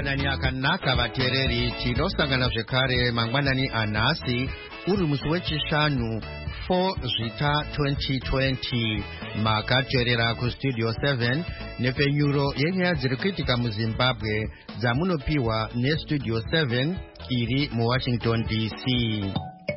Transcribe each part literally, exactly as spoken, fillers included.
mangwanani akanaka vateereri, tinosangana zvekare mangwanani anhasi uri musi wechishanu four zvita twenty twenty. Makateerera kustudio seven nepfenyuro yenyaya dziri kuitika muzimbabwe dzamunopiwa nestudio seven iri muwashington D C.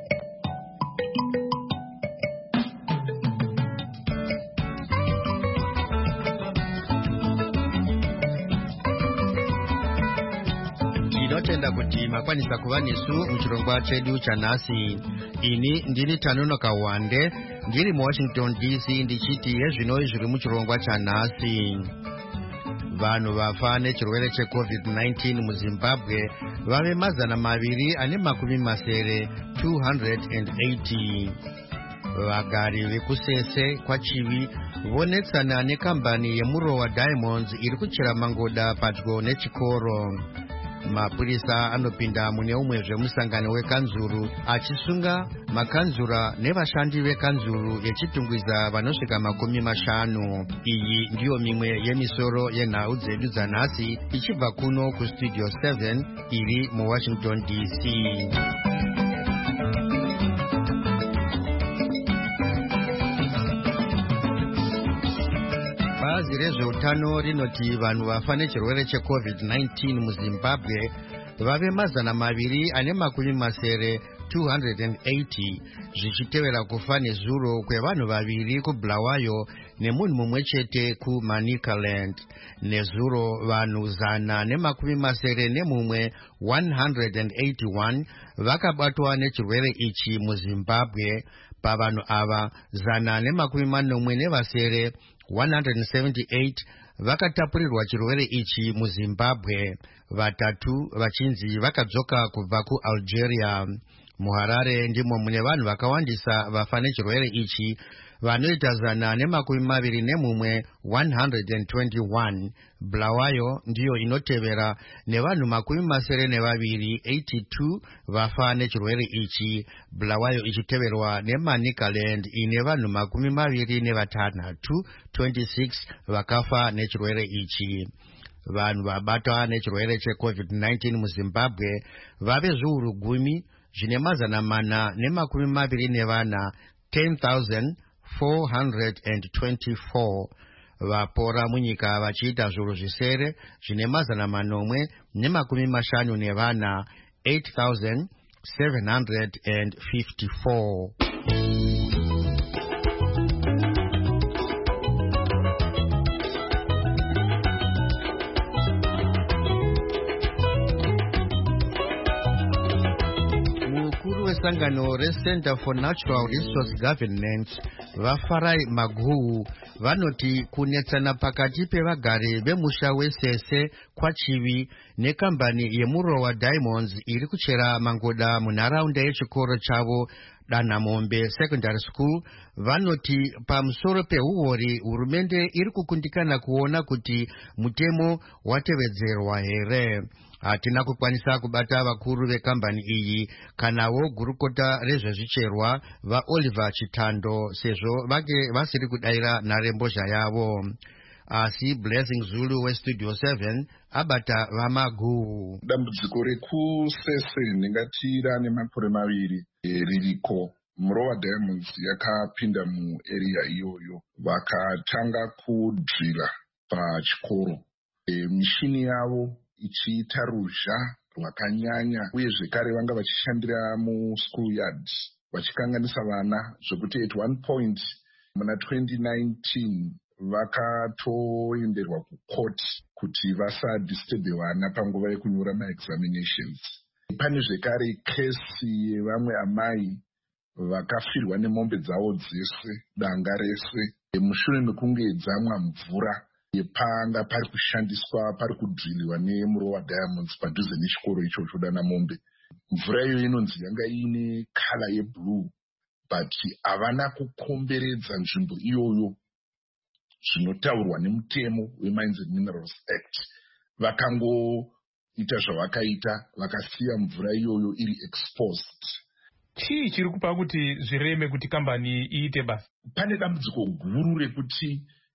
Tinotenda kuti makwanisa kuva nesu muchirongwa chedu chanhasi. Ini ndini Tanonoka Wande ndiri muwashington D C ndichiti yezvinoi zviri muchirongwa chanhasi. Vanhu vafa nechirwere checovid nineteen muzimbabwe vave mazana maviri ane makumi masere two hundred eighty. Vagari vekusese kwachivi vonetsana nekambani yemurowa Diamonds iri kuchera mangoda padyo nechikoro. Mapurisa anopinda mune umwe zvemusangano wekanzuru achisunga makanzura nevashandi vekanzuru yechitungwiza vanosvika makumi mashanu. Iyi ndiyo mimwe yemisoro yenhau dzedu dzanhasi ichibva kuno kustudio seven iri muwashington D C. Bazi rezveutano rinoti vanhu vafa nechirwere checovid nineteen muzimbabwe vave mazana maviri ane makumi masere two hundred eighty, zvichitevera kufa nezuro kwevanhu vaviri kuBulawayo nemunhu mumwe chete kuManicaland. Nezuro vanhu zana nemakumi masere nemumwe one hundred eighty-one vakabatwa nechirwere ichi muzimbabwe. Pavanhu ava zana nemakumi manomwe nevasere one hundred seventy-eight vakatapurirwa chirwere ichi muzimbabwe, vatatu vachinzi vakadzoka kubva kuAlgeria. MuHarare ndimo mune vanhu vakawandisa vafa nechirwere ichi vanoita zana nemakumi maviri nemumwe one hundred twenty-one. Bulawayo ndiyo inotevera nevanhu makumi masere nevaviri eighty-two vafa nechirwere ichi, Bulawayo ichiteverwa neManicaland ine vanhu makumi maviri nevatanhatu twenty-six vakafa nechirwere ichi. Vanhu vabatwa nechirwere checovid nineteen muzimbabwe vave zviuru gumi zvine mazana mana nemakumi maviri nevana ten thousand four hundred twenty-four. Vapora munyika vachiita zviuru zvisere zvine mazana manomwe nemakumi mashanu nevana eight thousand seven hundred fifty-four. Sangano reCenter for Natural Resource Governance vafarai Maguhu vanoti kunetsana pakati pevagari vemusha wesese kwachivi nekambani yemurowa Diamonds iri kuchera mangoda munharaunda yechikoro chavo Danamombe Secondary School vanoti pamusoro peuori hurumende iri kukundikana kuona kuti mutemo watevedzerwa here. Hatina kukwanisa kubata vakuru vekambani iyi kanawo gurukota rezvezvicherwa vaOliver Chitando sezvo vake vasiri kudaira nharembozha yavo. Asi Blessing Zulu westudio seven abata vaMaguhu. Dambudziko rekusese ndingati rane makore maviri ririko. Murowa Diamonds yakapinda muarea iyoyo vakatanga kudhira pachikoro. E, mishini yavo ichiita ruzha rwakanyanya uye zvekare vanga vachishandira muschool yard vachikanganisa vana zvekuti at one point muna twenty nineteen vakatoenderwa kucourt kuti vasadisturbe vana panguva yekunyora maexaminations. Pane zvekare kesi yevamwe amai vakafirwa nemombe dzavo dzese danga rese mushure mekunge dzamwa mvura yepanga pari kushandiswa pari kudhiriwa nemurowa Diamonds padhuze nechikoro ichocho Danamombe. Mvura iyo inonzi yanga ine kala yeblue but havana kukomberedza nzvimbo iyoyo zvinotaurwa nemutemo weMines and Minerals Act. Vakangoita zvavakaita vakasiya mvura iyoyo iri exposed. Chii chiri kupa kuti zvireme kuti kambani iite basa? Pane dambudziko guru rekuti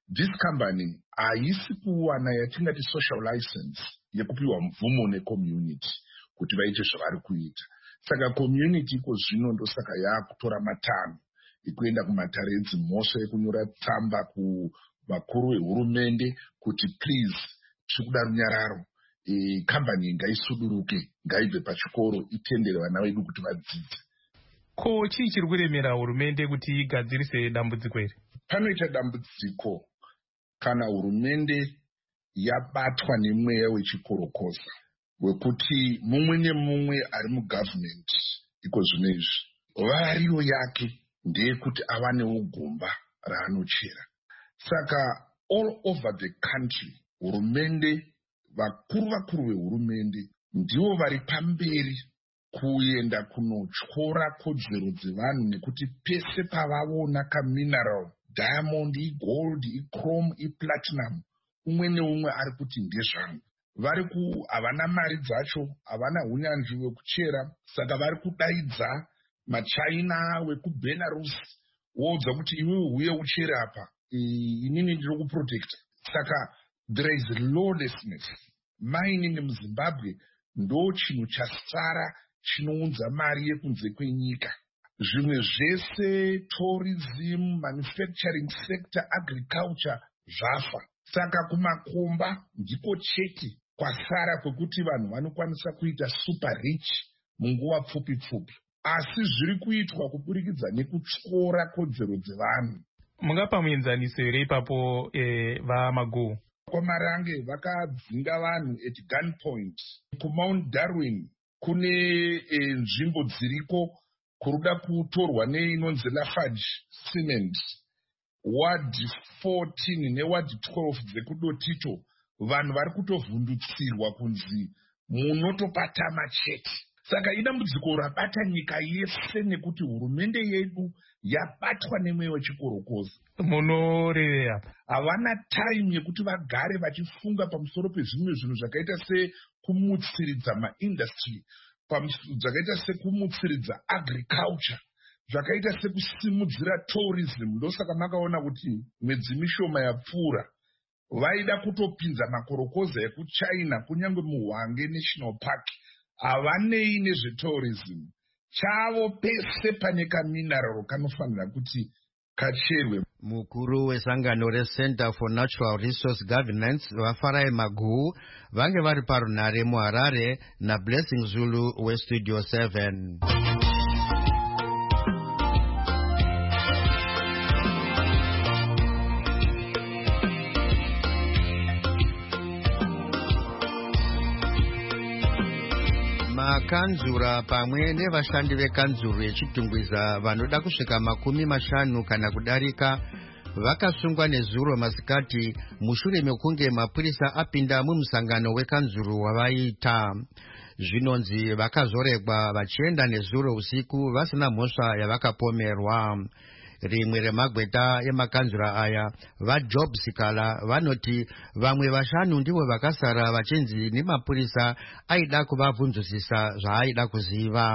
this company haisi kuwana yatingati social license yekupiwa mvumo necommunity kuti vaite zvavari kuita. Saka community iko zvino ndosaka yakutora matanho ekuenda kumatare edzimhosva ekunyora tsamba kuvakuru vehurumende kuti please tiri kuda runyararo, e, kambani ngaisuduruke, ngaibve pachikoro, itendere vana vedu kuti vadzidze. Ko chii chiri kuremera hurumende kuti igadzirise dambudziko iri? Panoita dambudziko kana hurumende yabatwa nemweya wechikorokoza wekuti mumwe nemumwe ari mugavhmendi iko zvino izvi variyo yake ndeyekuti avanewo gomba raanochera. Saka all over the country hurumende, vakuru vakuru vehurumende ndivo vari pamberi kuenda kunotyora kodzero dzevanhu, nekuti pese pavavona kamineral, diamond, gold, chrome, platinum, umwe neumwe ari kuti ndezvangu. Vari ku havana mari dzacho, havana unyanzvi hwekuchera, saka vari kudaidza machina wekuBelarus woudza kuti iwe uye uchere apa, inini ndiri kuprotect. Saka there is lawlessness. Mining muZimbabwe ndo chinhu chasara chinounza mari yekunze kwenyika. Zvimwe zvese tourism, manufacturing sector, agriculture zvafa. Saka kumakomba ndiko chete kwasara kwekuti vanhu vanokwanisa kuita super rich munguva pfupi pfupi, asi zviri kuitwa kuburikidza nekutyora kodzero dzevanhu. Mungapa muenzaniso here ipapo eh, vaMagu? KwaMarange vakadzinga vanhu at gunpoint. KuMount Darwin kune eh, nzvimbo dziriko kuruda kutorwa neinonzi Lafarge Cement, ward fourteen neward twelve dzekudotito, vanhu vari kutovhundutsirwa kunzi munotopatama chete. Saka idambudziko rabata nyika yese nekuti hurumende yedu yabatwa nemweya wechikorokoza. Munorevei apa? Havana time yekuti vagare vachifunga pamusoro pezvimwe zvinhu zvakaita sekumutsiridza maindustry, zvakaita sekumutsiridza agriculture, zvakaita sekusimudzira tourism. Ndosaka makaona kuti mwedzi mishoma yapfuura vaida kutopinza makorokoza ekuchina kunyange muHwange National Park. Havanei nezvetourism. Chavo pese pane kamineral kanofanira kuti kacherwe. Mukuru wesangano reCenter for Natural Resource Governance vaFarai Magu vange vari parunare muHarare naBlessing Zulu weStudio seven. Makanzura pamwe nevashandi vekanzuru yechitungwiza vanoda kusvika makumi mashanu kana kudarika vakasungwa nezuro masikati mushure mekunge mapurisa apinda mumusangano wekanzuru wavaita. Zvinonzi vakazoregwa vachienda nezuro usiku vasina mhosva yavakapomerwa. Rimwe remagweta emakanzura aya vaJob Sikala vanoti vamwe vashanu ndivo vakasara vachinzi nemapurisa aida kuvabvunzisisa zvaaida kuziva.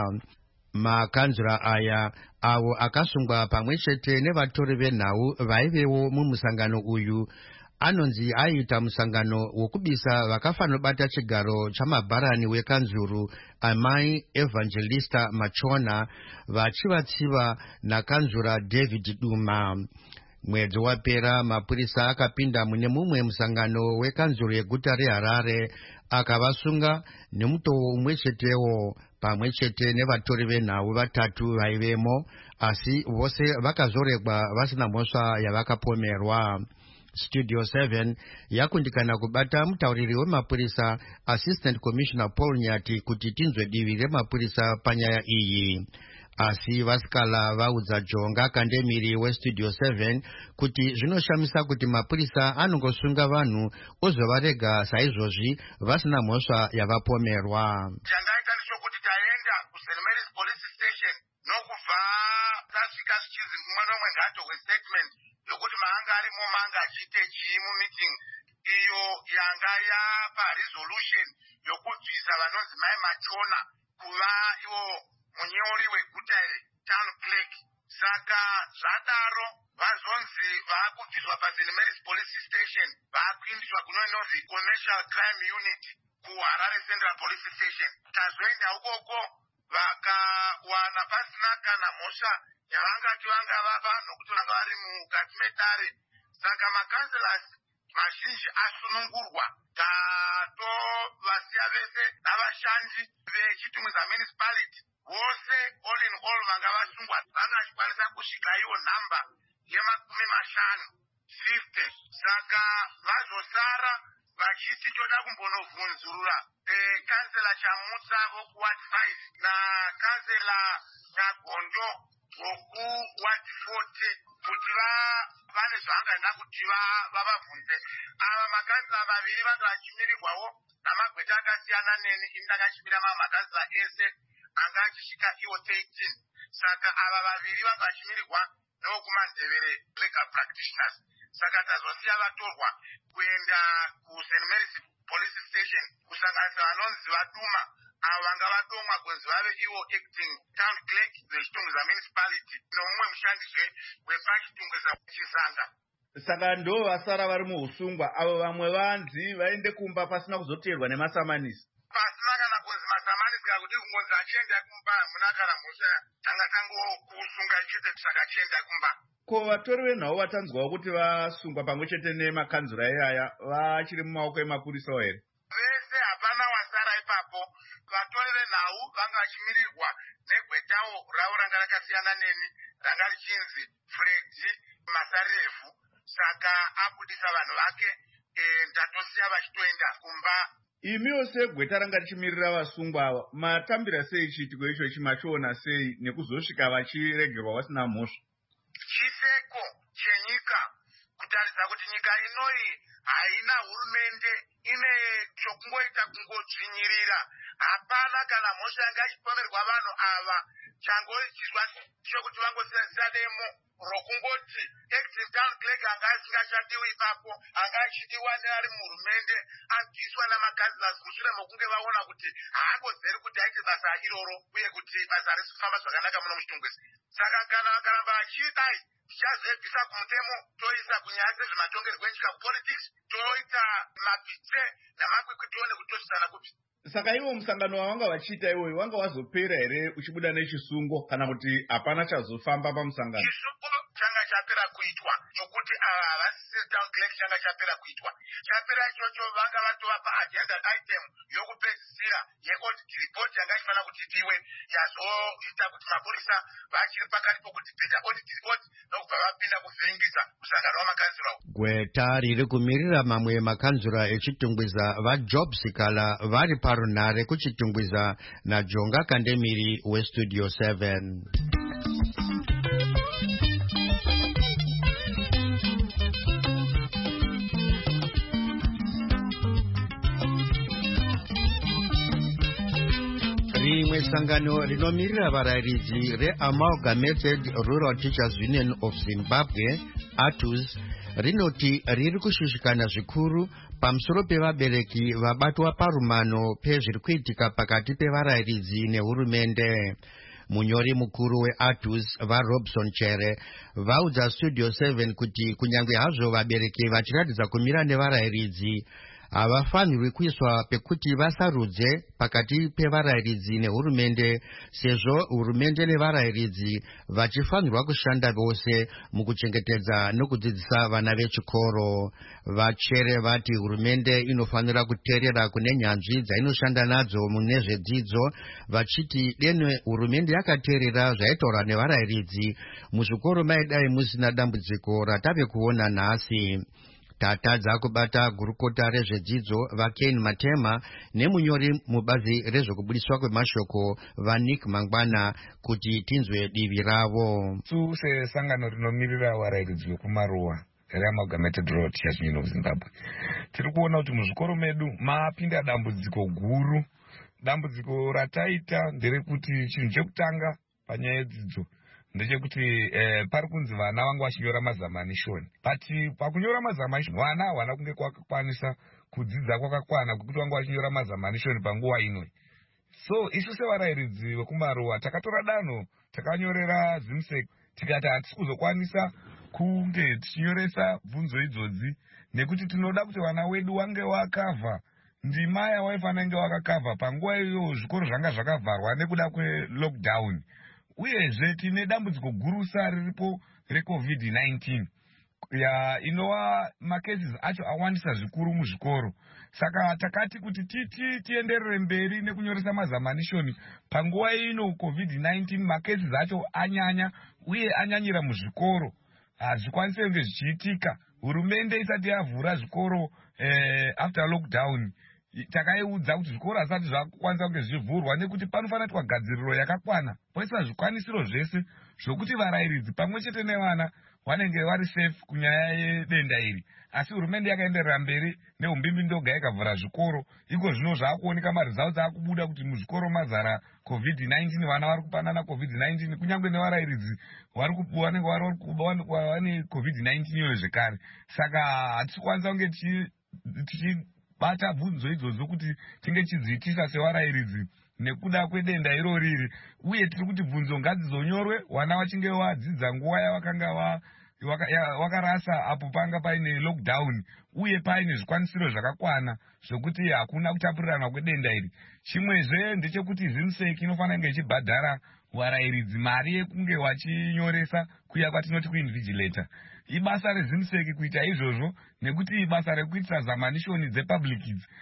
Makanzura aya avo akasungwa pamwe chete nevatori venhau vaivewo mumusangano uyu anonzi aiita musangano wokubisa vakafanobata chigaro chamabharani wekanzuru amai Evangelista Machona vachivatsiva nakanzura David Duma. Mwedzi wapera mapurisa akapinda mune mumwe musangano wekanzuru yeguta reHarare akavasunga nemutoo umwe chetewo pamwe chete nevatori venhau vatatu vaivemo, asi vose vakazoregwa vasina mhosva yavakapomerwa. Studio seven yakundikana kubata mutauriri wemapurisa Assistant Commissioner Paul Nyati kuti tinzwe divi remapurisa panyaya iyi. Asi Vasikala vaudza Jonga Kandemiri weStudio seven kuti zvinoshamisa kuti mapurisa anongosunga vanhu ozovarega saizvozvi vasina mhosva yavapomerwa. Changaita ndechekuti taenda kuSaint Mary's Police Station nokubva tasvika zvichizi mumwe nomwe ngaatogwe statement yokuti maanga arimo maanga achiite chii mumeeting iyo yanga yapa resolution yokubvisa vanonzi mai Machona kuva ivo munyori weguta town clerk. Saka zvadaro vazonzi vaakubviswa paSaint Mary's Police Station vaakuindiswa kunonzi Commercial Crime Unit kuHarare Central Police Station. Tazoenda ukoko vakawana pasina kana mhosva yavangati vanga vava nokuti vanga vari mukati medare. Saka makanselasi mazhinji asunungurwa. Tatovasiya vese navashandi vechitumidza municipality vose all in all vanga vasungwa vanga vachikwanisa kusvika iwo nhamba yemakumi mashanu fifty. Saka vazosara vachiti toda kumbonovhunzurura kansela Chamutsa vokuward five nakansela Nyagondo vokuward forty kuti vane zvavangada kuti vavabvunze. Ava makansela vaviri vanga vachimirirwawo namagweta akasiyana neni. Ini ndakachimira mamwe makansela ese anga achisvika iwo thirteen. Saka ava vaviri vanga vachimirirwa nevokumanzevere legal practitioners. Saka tazosiya vatorwa kuenda kuSaint Mary's Police Station kusanganisa vanonzi vaduma avo vanga vadomwa kunzi vave ivo acting town clerk vechitungwiza municipality nomumwe mushandizve wepachitungwiza chisanga. Saka ndo vasara vari muusungwa avo vamwe vanzi vaende kumba pasina kuzoteerwa nemasamanisi. Pasina kana kunzi masamanisi kakuti kungonzi achienda kumba muna kana mhosva tanga tangokusunga chete saka achienda kumba. Ko vatori venhau vatanzwawo kuti vasungwa pamwe chete nemakanzura iyaya vachiri mumaoko emapurisa here? Vese hapana wasara ipapo. Vatori venhau vanga vachimirirwa negwetawo ravo ranga rakasiyana neni ranga richinzi Fredi Masarefu. Saka abudisa vanhu vake ndatosiya vachitoenda kumba. Imiwo segweta ranga richimirira vasungwa ava matambira sei chiitiko icho chimachiona sei nekuzosvika vachiregerwa vasina mhosva? Chiseko chenyika kutaridza kuti nyika inoi haina hurumende, ine chokungoita kungodzvinyirira. Hapana kana mhosva yanga ichipomerwa vanhu ava. Changoitirwa chokuti vangosenzera demo rokungoti acting town clerk anga asingashadiwi ipapo, anga achidiwa neari muhurumende, abviswa namakanselasi mushure mokunge vaona kuti haakodzeri kuti aite basa iroro uye kuti basa harisi kufamba zvakanaka muno muchitungwisi. Saka kana vakaramba vachidai tichazebvisa kumutemo toisa kunyaya dzezvematongerwo enyika politics, toita mapitse namakwikwi tione kuti tosvisana kupi. Saka iwo musangano wavanga vachiita iwoyo wanga wazopera here uchibuda nechisungo kana kuti hapana chazofamba pamusangano? Chisungo changa chapera kuitwa chokuti ava havasisiri town clerk changa chapera kuitwa. Chapera ichocho vanga vatova paagenda item yokupedzisira yeaudit report yanga ichifanira kuti idiwe yazoita kuti mapurisa vachiri pakati pokuti bvita audit report nokubva vapinda kuvhiringisa musangano wamakanzura. Gweta riri kumirira mamwe makanzura echitungwiza vaJob Sikala vari parunhare kuchitungwiza naJonga Kandemiri weStudio seven. Rimwe sangano rinomirira varayiridzi reAmalgamated Rural Teachers Union of Zimbabwe A T U Z rinoti riri kushushikana zvikuru pamusoro pevabereki vabatwa parumano pezviri kuitika pakati pevarayiridzi nehurumende. Munyori mukuru weA T U Z vaRobson Chere vaudza Studio seven kuti kunyange hazvo vabereki vachiratidza kumira nevarayiridzi havafanirwi kuiswa pekuti vasarudze pakati pevarayiridzi nehurumende, sezvo hurumende nevarayiridzi vachifanirwa kushanda vose mukuchengetedza nokudzidzisa vana vechikoro. Vachere vati hurumende inofanira kuteerera kune nyanzvi dzainoshanda nadzo mune zvedzidzo, vachiti deno hurumende yakateerera zvaitaurwa nevarayiridzi muzvikoro maidai musina dambudziko ratave kuona nhasi. Tatadza kubata gurukota rezvedzidzo vaKen Matema nemunyori mubazi rezvekubudiswa kwemashoko vaNick Mangwana kuti tinzwe divi ravo. Su sesangano rinomirira varayiridzi vekumaruwa reAmalgamated Rural Teachers Union of Zimbabwe tiri kuona kuti muzvikoro medu mapinda dambudziko guru. Dambudziko rataita nderekuti chinhu chekutanga panyaya yedzidzo ndechekuti eh, pari kunzi vana vanga vachinyora mazamanishoni, but pakunyora mazamanishoni vana havana kunge kwakakwanisa kudzidza kwakakwana kwekuti vanga vachinyora mazamanishoni panguva inoi. So isu sevarayiridzi vekumaruwa takatora danho takanyorera ZIMSEC tikati hatisi kuzokwanisa kunge tichinyoresa bvunzo idzodzi, nekuti tinoda kuti vana wedu wange wakavha ndima yawaifanira kunge wakakavha panguva iyo zvikoro zvanga zvakavharwa nekuda kwelockdown. Uyezve tine dambudziko gurusa riripo recovid nineteen ya inova macases acho awandisa zvikuru muzvikoro. Saka takati kuti titi tienderere mberi nekunyoresa mazamanishoni panguva ino covid nineteen macases acho anyanya uye anyanyira muzvikoro, hazvikwanise kunge zvichiitika. Hurumende isati yavhura zvikoro eh, after lockdown, takaiudza kuti zvikoro hazvisati zvakukwanisa kunge zvivhurwa nekuti panofanira kuitwa gadziriro yakakwana, poiswa zvikwanisiro zvese zvokuti varayiridzi pamwe chete nevana vanenge vari safe kunyaya yedenda iri. Asi hurumende yakaenderera mberi neumbimbi ndoga ikavhura zvikoro. Iko zvino zvaakuoneka maresults akubuda kuti muzvikoro mazara covid nineteen, vana vari kupanana covid nineteen, kunyangwe nevarayiridzi vanenge vane covid nineteen iyoyo zvekare. Saka hatikwanisa kunge tichibata bvunzo idzodzo kuti tinge chidziitisa sevarayiridzi nekuda kwedenda iro riri. Uye tiri kuti bvunzo ngadzizonyorwe vana vachinge vadzidza nguva yavakanga wa wakarasa apo panga paine lockdown, uye paine zvikwanisiro zvakakwana zvokuti hakuna kutapurirana kwedenda iri. Chimwezve ndechekuti ZIMSEC inofanira kunge ichibhadhara varayiridzi mari yekunge vachinyoresa kuya kwatinoti kuinvigilator. Ibasa reZIMSEC kuita izvozvo, nekuti ibasa rekuitira zamanishoni dzepublic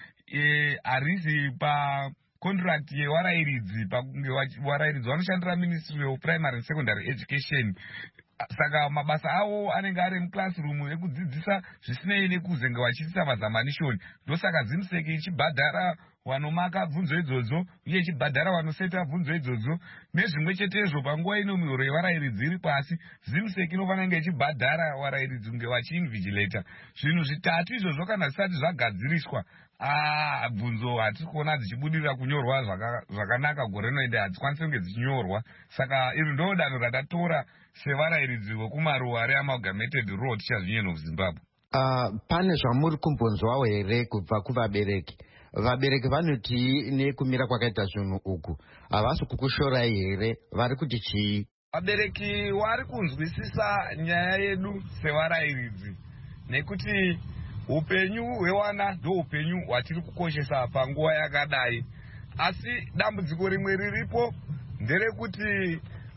e, harisi pa contract yevarayiridzi, pakunge varayiridzi vanoshandira Ministry of Primary and Secondary Education. Saka mabasa avo anenge ari muclassroom ekudzidzisa zvisinei nekuzenga vachiitisa mazamanishoni. Ndosaka ZIMSEC ichibhadhara vanomaka bvunzo idzodzo uye ichibhadhara vanoseta bvunzo idzodzo. Nezvimwe chetezvo panguva ino mihoro yevarayiridzi iri pasi, ZIMSEC inofanira kunge ichibhadhara varayiridzi kunge vachiinvigilator. Zvinhu zvitatu izvozvo kana zvisati zvagadziriswa, Ah, bvunzo hatisi kuona dzichibudirira kunyorwa zvakanaka gore rino, ende hadzikwanisi kunge dzichinyorwa. Saka iri ndo danho ratatora sevarayiridzi vekumaruwa reamalgamated road chazvinyen of Zimbabwe. Uh, pane zvamuri kumbonzwawo here kubva kuvabereki? Vabereki vanoti nekumira kwakaita zvinhu uku havasi kukushorai here? Vari kuti chii? Vabereki vari kunzwisisa nyaya yedu sevarayiridzi, nekuti upenyu hwewana ndo upenyu hwatiri kukoshesa panguva yakadai. Asi dambudziko rimwe riripo nderekuti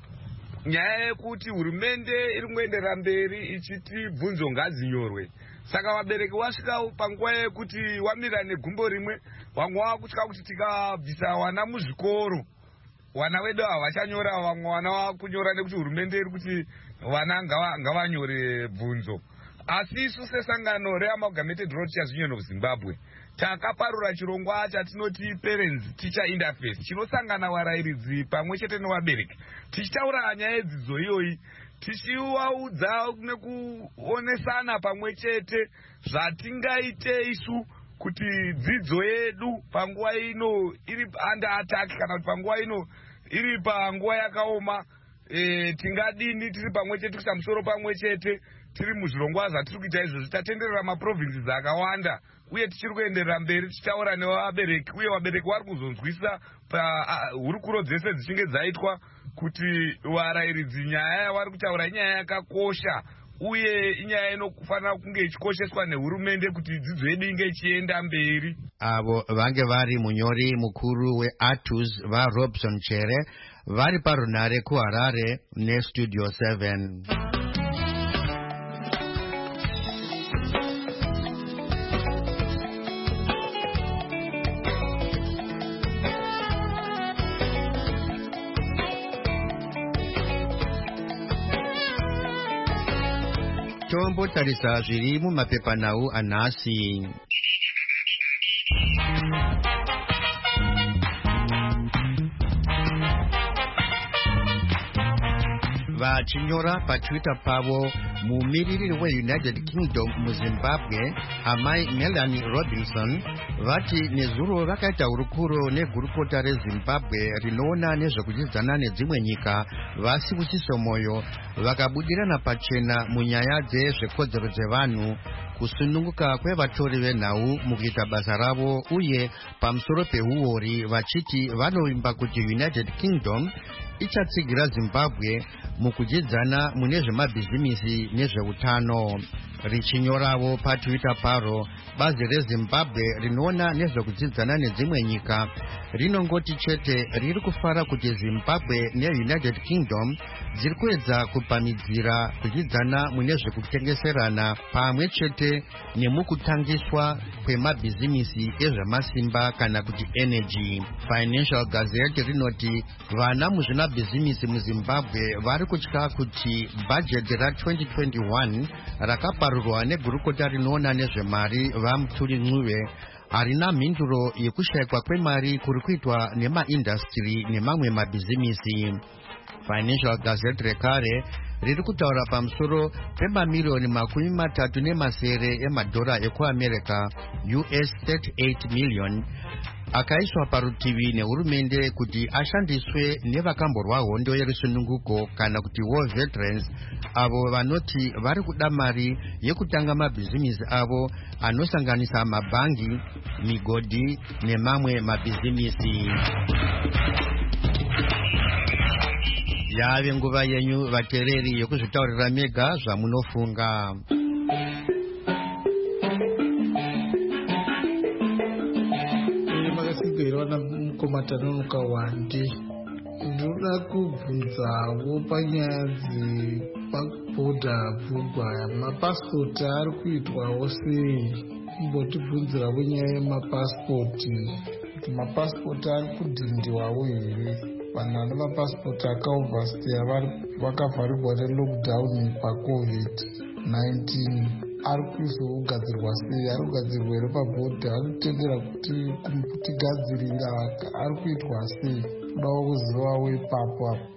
nyaya yekuti hurumende iri kuenderera mberi ichiti bvunzo ngazinyorwe. Saka vabereki wasvika panguva yekuti wamira negumbo rimwe, vamwe vakutya kuti tikabvisa wana muzvikoro wana wedu havachanyora, vamwe wana vakunyora nekuti hurumende iri kuti vana ngavanyore bvunzo. Asi isu sesangano reamalgamated road chazvinyen of Zimbabwe takaparura chirongwa chatinoti parents teacher interface, chinosangana varayiridzi pamwe chete nevabereki, tichitaura nyaya yedzidzo iyoyi, tichivaudza nekuonesana pamwe chete zvatingaite isu kuti dzidzo yedu panguva ino iri under attack, kana kuti panguva ino iri panguva yakaoma, e, tingadini tiri pamwe chete kuisa musoro pamwe chete tiri muzvirongwa zvatiri kuita izvozvi. Tatenderera maprovinces akawanda uye tichiri kuenderera mberi tichitaura nevabereki, uye vabereki vari kuzonzwisa pahurukuro dzese dzichinge dzaitwa kuti varayiridzi nyaya yavari kutaura inyaya yakakosha, uye inyaya inofanira kunge ichikosheswa nehurumende kuti dzidzo yedu inge ichienda mberi. Avo vange vari munyori mukuru weATUS vaRobson Chere vari parunare kuHarare neStudio seven. Tombotarisa zviri mumapepanhau anhasi. Vachinyora paTwitter pavo, mumiririri weUnited Kingdom muZimbabwe amai Melanie Robinson vati nezuro vakaita hurukuro negurukota reZimbabwe rinoona nezvekuchidzana nedzimwe nyika vasibusiso moyo vakabudirana pachena munyaya dzezvekodzero dzevanhu kusununguka kwevatori venhau mukuita basa ravo uye pamusoro peuori vachiti vanovimba kuti United Kingdom ichatsigira Zimbabwe mukudyidzana mune zvemabhizimisi nezveutano. Richinyoravo patwitter paro, bazi reZimbabwe rinoona nezvekudzidzana nedzimwe nyika rinongoti chete riri kufara kuti Zimbabwe neUnited Kingdom dziri kuedza kupamidzira kudyidzana mune zvekutengeserana pamwe chete nemukutangiswa kwemabhizimisi ezvemasimba kana kuti energy. Financial Gazette rinoti vana muzvemabhizimisi muZimbabwe vari kutya kuti bhajeti ra twenty twenty-one rakaparurwa negurukota rinoona nezvemari vaMuturi Ncube harina mhinduro yekushayikwa kwemari kuri kuitwa nemaindastri nemamwe mabhizimisi. Financial Gazette rekare riri kutaura pamusoro pemamiliyoni makumi matatu nemasere emadhora ekuAmerica U S thirty-eight million akaiswa parutivi nehurumende kuti ashandiswe nevakamborwa hondo yerusununguko kana kuti war veterans avo vanoti vari kuda mari yekutanga mabhizimisi avo anosanganisa mabhangi, migodhi nemamwe mabhizimisi. Yave nguva yenyu vatereri yekuzvitaurira mega zvamunofunga. Vana mukomatanonoka wande ndoda kubvunzawo panyaya dzepabhodha bvugwa mapasipoti ari kuitwawo sei. Mbotibvunzirawo nyaya yemapasipoti kuti mapasipoti ari kudhindiwawo here. Vanhu vane mapasipoti akaovhasiya vakavharirwa nelockdown pacovid nineteen ari kuzogadzirwa sei? Ari kugadzirwa here pabhodha? Ari kutendera kuti kutigadzirira ari kuitwa sei? Kudawo kuzivawo ipapo apo.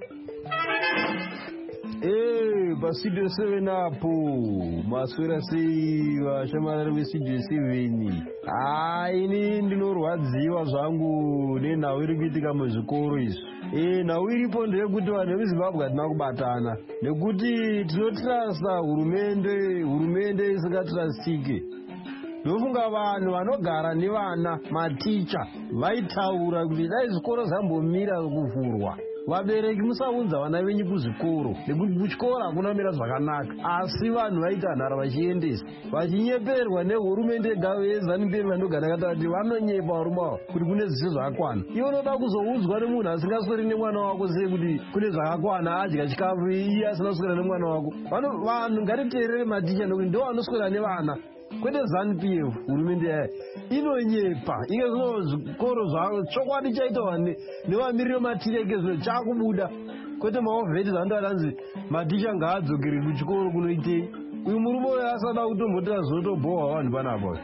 Eh, pastudio seven apo maswera sei vashamarari vestudio seven? Ah, ini ndinorwadziwa zvangu nenhau iri kuitika muzvikoro izvi. Eh, nhau iripo ndeyekuti vanhu veZimbabwe hatina kubatana nekuti tinotrasta hurumende, hurumende isingatrastike. Ndofunga vanhu vanogara nevana, maticha vaitaura kuti dai zvikoro zvambomira kuvhurwa, vabereki musaunza vana venyu kuzvikoro nekuti kuchikora hakuna mira zvakanaka, asi vanhu vaita nhara vachiendesa vachinyeperwa nehurumende yeZANU-PF vanogara kata kuti vanonyepa varume avo kuti kune zvise zvakakwana. Iwe unoda kuzoudzwa nemunhu asingasweri nemwana wako sei kuti kune zvakakwana, adya chikafu iye asina kuswera nemwana wako. Vanhu ngatiteerere maticha nekuti ndo vanoswera nevana kwete ZANU-PF. Hurumende yayo inonyepa. Ike zvino zvikoro zvavo chokwadi chaitwa nevamiriri maticha ike zvino chakubuda kwete maovheti zvandu atanzi maticha ngaadzokere kuchikoro kunoitei. Uyu murume uyo asada kutombotera zvinotobhohwa vanhu panapa.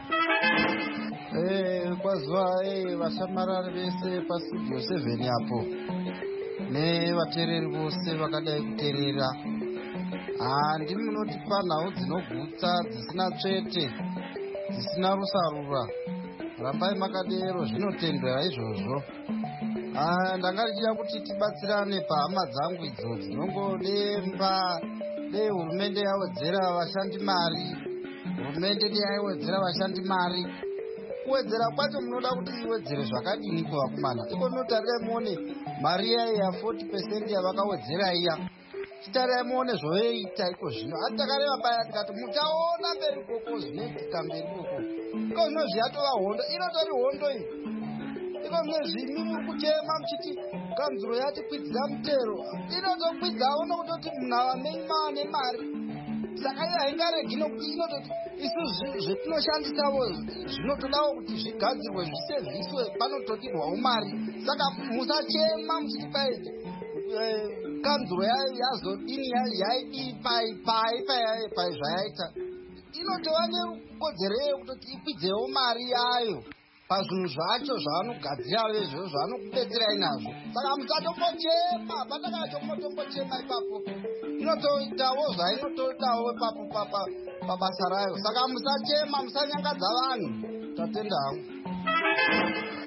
Eh, kwazuva eh vashamarari vese pastudio seven apo nevateereri vose vakadai kuteerera. Ah, ndimi munotipa nhau dzinogutsa dzisina tsvete dzisina rusarura. Rambai makadero zvinotendera izvozvo. Ah, ndanga ndichida kuti tibatsirane pahama dzangu idzo dzinongodemba dei hurumende yawedzera vashandi mari, hurumende dei yawedzera vashandi mari. Kuwedzera kwacho munoda kuti iwedzere zvakadini kuvakomana? Iko notarirai muone mari yayo ya forty percent yavakawedzera iya. Chitarai muone zvoita iko zvino. Hati takareva paya tikati mutaona mberi koko zvinoitika mberi koko. Iko zvino zviyatova hondo. Inotori hondo iyi. Iko zvino zvimi muri kuchema muchiti kanzuro yati kwidzira mutero. Inotokwidzavo nokutoti munhu avamenywa nemari. Saka iyo haingaregi nokuti inototi isu zvetinoshandisavo zvinotodawo kuti zvigadzirwe zviseviswe panototirwawo mari. Saka musachema muchiti pai kanzuro yazodini yaidii pai pai pai pai zvayaita. Inotova nekodzero yekutoti ikwidzewo mari yayo pazvinhu zvacho zvavanogadzira vezvo zvavanokubetserai nazvo. Saka musatombochema patakachombotombochema ipapo. Inotoitawo zvainotoitawo ipapo pabasa rayo. Saka musachema, musanyangadza vanhu. Tatenda hangu.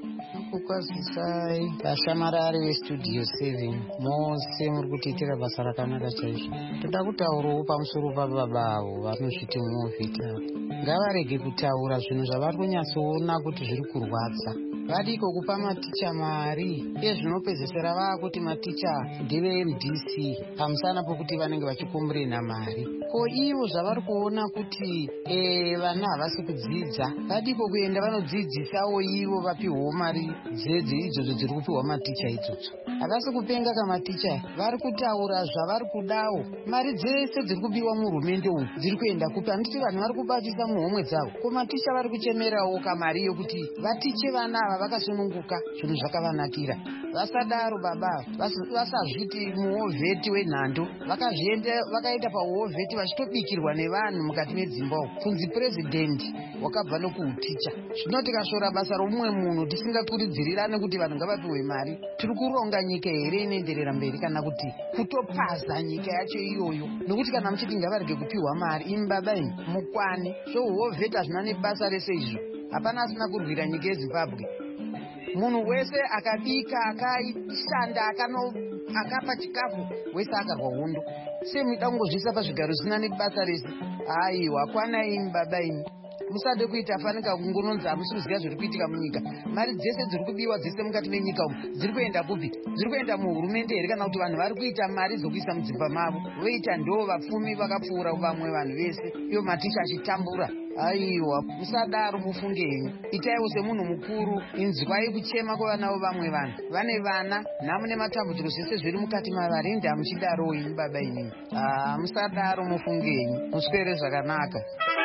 kukwazisai vashamarari vestudio seven mose muri kutiitira basa rakanaka chaizvo. Toda kutaurawo pamusoro pababa avo vanozviti mumovhita ngavarege kutaura zvinhu zvavari kunyatsoona kuti zviri kurwadza. Vadiko kupa maticha mari iye zvinopedzesera vaakuti maticha ndeve M D C pamusana pokuti vanenge vachikomburena mari. Ko ivo zvavari kuona kuti e, vana havasi kudzidza vadiko kuenda vanodzidzisawo ivo vapiwawo mari dzedzi idzodzo dziri kupiwa maticha idzodzo. Havasi kupenga kamaticha, vari kutaura zvavari kudawo. Mari dzese dziri kubiwa muhurumende umu dziri kuenda kupi? Handiti vanhu vari kubatisa muhomwe dzavo. Ko maticha vari kuchemerawo kamari yokuti vatiche vana ava vakasununguka, zvinhu zvakavanakira. Vasadaro baba, vasazviti muhovheti wenhando, vakazvienda vakaita pauhovheti vachitobikirwa nevanhu mukati medzimba umu. Kunzi purezidendi wakabva nokuuticha. Zvino tikashora basa romumwe munhu tisingakurudzirirane kuti vanhu ngavapiwe mari, tiri kuronga nyika here inoenderera mberi kana kuti kutopaza nyika yacho iyoyo? Nokuti kana muchiti ngavarege kupiwa mari, imi baba imi mukwane zvohovheti hazvina nebasa rese izvo. Hapana asina kurwira nyika yeZimbabwe. Munhu wese akabika, akaishanda, akapa chikafu, wese akarwa hondo. Se muida kungozvisa pazvigaro zvisina nebasa rese. Aiwa, kwana imi baba imi. Musade kuita fanika kungononza hamusi kuziva zviri kuitika munyika. Mari dzese dziri kubiwa dzese mukati menyika umu dziri kuenda kupi? Dziri kuenda muhurumende here kana kuti vanhu vari kuita mari dzokuisa mudzimba mavo? Voita ndo vapfumi vakapfuura vamwe vanhu vese, iyo maticha achitambura. Aiwa, musadaro mufunge henyu. Itaiwo semunhu mukuru, inzwai kuchema kwevanawo vamwe vanhu. Vane vana, nhamu nematambudziko zvese zviri mukati mavari, ende hamuchidarowo imi baba inini. Ah, musadaro mufunge henyu. Muswere zvakanaka.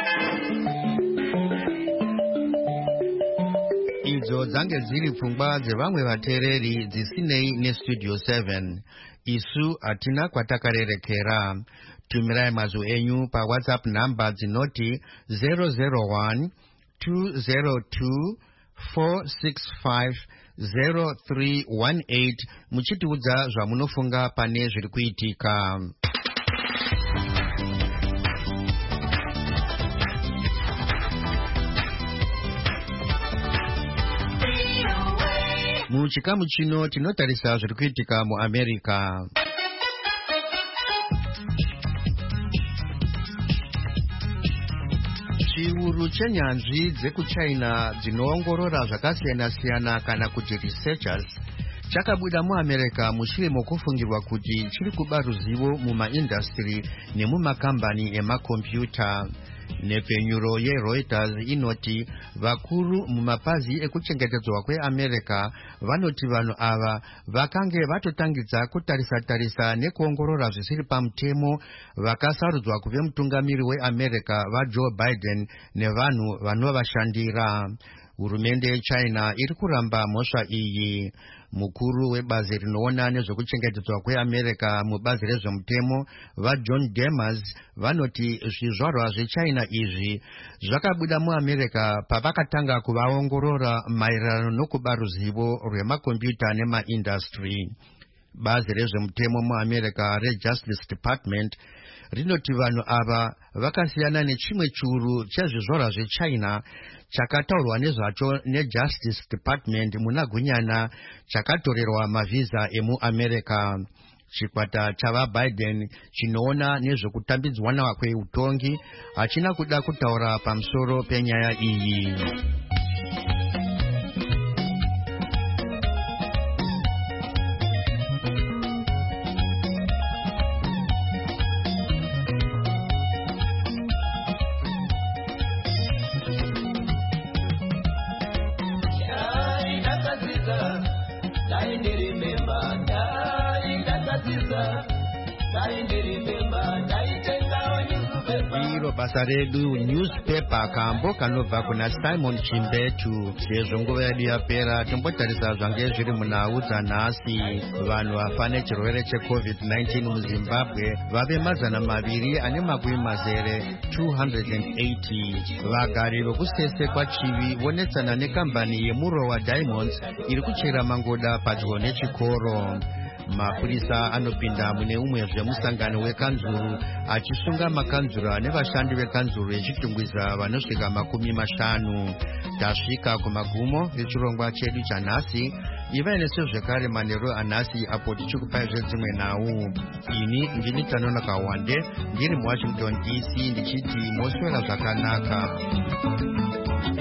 Idzo dzange dziri pfungwa dzevamwe vateereri dzisinei nestudio seven. Isu hatina kwatakarerekera. Tumirai mazwi enyu pa WhatsApp namba dzinoti zero zero one two zero two four six five zero three one eight muchitiudza zvamunofunga pane zviri kuitika. Muchikamu chino tinotarisa zviri kuitika muAmerica. Chiuru chenyanzvi dzekuchina dzinoongorora zvakasiyana-siyana kana kuti researchers chakabuda muAmerica mushure mokufungirwa kuti chiri kuba ruzivo mumaindastri nemumakambani emakombiyuta. Nepfenyuro yeReuters inoti vakuru mumapazi ekuchengetedzwa kweAmerica vanoti vanhu ava vakange vatotangidza kutarisa-tarisa nekuongorora zvisiri pamutemo vakasarudzwa kuve mutungamiri weAmerica vaJoe Biden nevanhu vanovashandira. Hurumende yeChina iri kuramba mhosva iyi. Mukuru webazi rinoona nezvekuchengetedzwa kweAmerica mubazi rezvemutemo vaJohn Demers vanoti zvizvarwa zveChina izvi zvakabuda muAmerica pavakatanga kuvaongorora maererano nokuba ruzivo rwemakombiyuta nemaindastri. Bazi rezvemutemo muAmerica reJustice Department rinoti vanhu ava vakasiyana nechimwe churu chezvizvarwa zveChina chakataurwa nezvacho neJustice Department muna gunyana chakatorerwa mavhiza emuAmerica. Chikwata chavaBiden chinoona nezvekutambidzwana kweutongi hachina kuda kutaura pamusoro penyaya iyi. Iro basa redu newspaper kambo kanobva kuna Simon Chimbetu. Sezvo nguva yedu yapera tombotarisa zvange zviri munhau dzanhasi. Vanhu vafa nechirwere checovid nineteen muZimbabwe vave mazana maviri ane makumi mazere two hundred eighty. Vagari vokusese kwachivi vonetsana nekambani yemurowa Diamonds iri kuchera mangoda padyo nechikoro. Mapurisa anopinda mune umwe zvemusangano wekanzuru achisunga makanzura nevashandi vekanzuru echitungwiza vanosvika makumi mashanu. tasvika kumagumo echirongwa chedu chanhasi. Ivai nesu zvekare manheru anhasi apo tichikupai zvedzimwe nhau. Ini ndini Tanona Kawande ndiri muWashington D C ndichiti moswera zvakanaka.